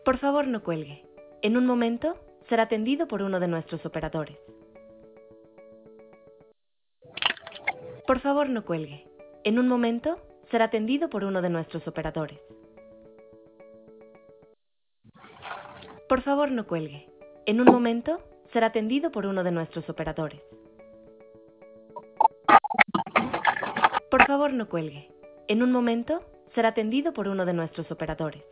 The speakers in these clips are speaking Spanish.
Por favor, no cuelgue. En un momento, será atendido por uno de nuestros operadores. Por favor, no cuelgue. En un momento, será atendido por uno de nuestros operadores. Por favor, no cuelgue. En un momento, será atendido por uno de nuestros operadores. Por favor, no cuelgue. En un momento, será atendido por uno de nuestros operadores.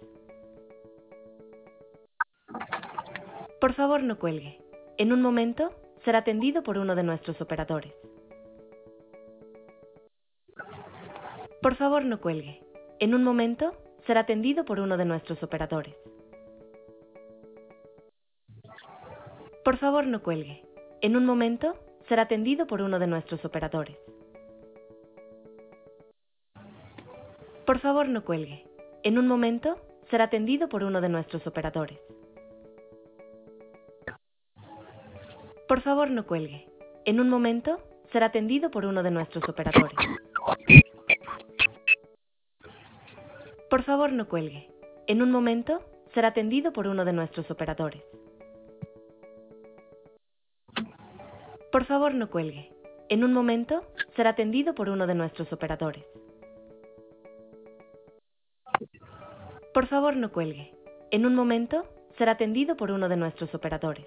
Por favor, no cuelgue. En un momento, será atendido por uno de nuestros operadores. Por favor, no cuelgue. En un momento, será atendido por uno de nuestros operadores. Por favor, no cuelgue. En un momento, será atendido por uno de nuestros operadores. Por favor, no cuelgue. En un momento, será atendido por uno de nuestros operadores. Por favor, no cuelgue. En un momento, será atendido por uno de nuestros operadores. Por favor, no cuelgue. En un momento, será atendido por uno de nuestros operadores. Por favor, no cuelgue. En un momento, será atendido por uno de nuestros operadores. Por favor, no cuelgue. En un momento, será atendido por uno de nuestros operadores.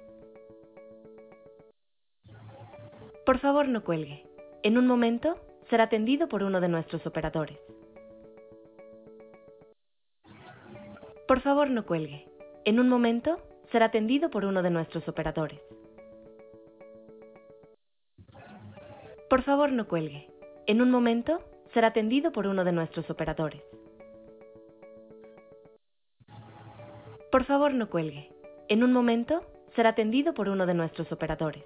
Por favor, no cuelgue. En un momento, será atendido por uno de nuestros operadores. Por favor, no cuelgue. En un momento, será atendido por uno de nuestros operadores. Por favor, no cuelgue. En un momento, será atendido por uno de nuestros operadores. Por favor, no cuelgue. En un momento, será atendido por uno de nuestros operadores.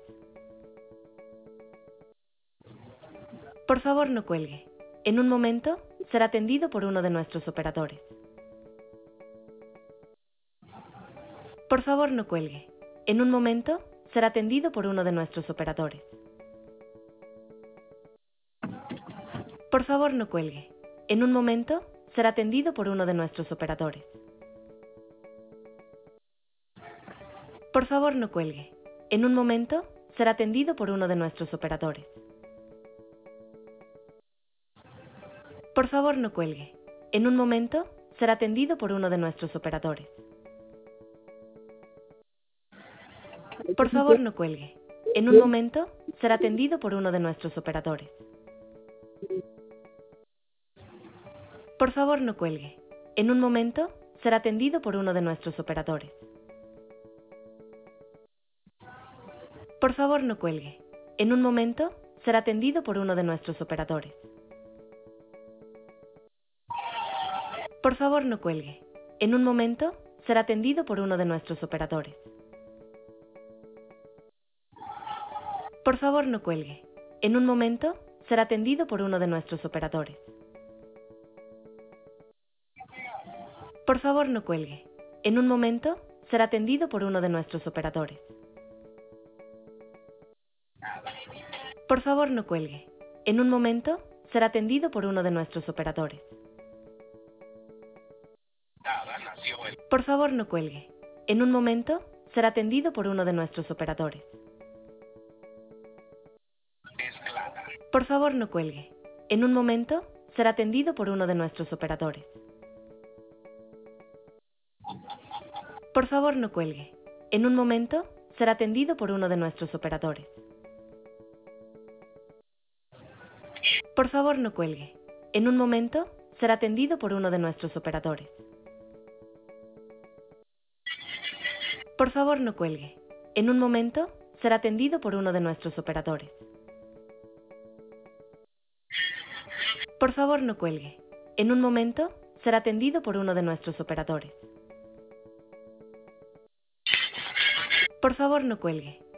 Por favor, no cuelgue. En un momento, será atendido por uno de nuestros operadores. Por favor, no cuelgue. En un momento, será atendido por uno de nuestros operadores. Por favor, no cuelgue. En un momento, será atendido por uno de nuestros operadores. Por favor, no cuelgue. En un momento, será atendido por uno de nuestros operadores. Por favor, no cuelgue. En un momento, será atendido por uno de nuestros operadores. Por favor, no cuelgue. En un momento, será atendido por uno de nuestros operadores. Por favor, no cuelgue. En un momento, será atendido por uno de nuestros operadores. Por favor, no cuelgue. En un momento, será atendido por uno de nuestros operadores. Por favor, no cuelgue. En un momento, será atendido por uno de nuestros operadores. Por favor, no cuelgue. En un momento, será atendido por uno de nuestros operadores. Por favor, no cuelgue. En un momento, será atendido por uno de nuestros operadores. Por favor, no cuelgue. En un momento, será atendido por uno de nuestros operadores. Por favor, no cuelgue. En un momento, será atendido por uno de nuestros operadores. Por favor, no cuelgue. En un momento, será atendido por uno de nuestros operadores. Por favor, no cuelgue. En un momento, será atendido por uno de nuestros operadores. Por favor, no cuelgue. En un momento, será atendido por uno de nuestros operadores. Por favor, no cuelgue. En un momento, será atendido por uno de nuestros operadores. Por favor, no cuelgue. En un momento, será atendido por uno de nuestros operadores. Por favor, no cuelgue.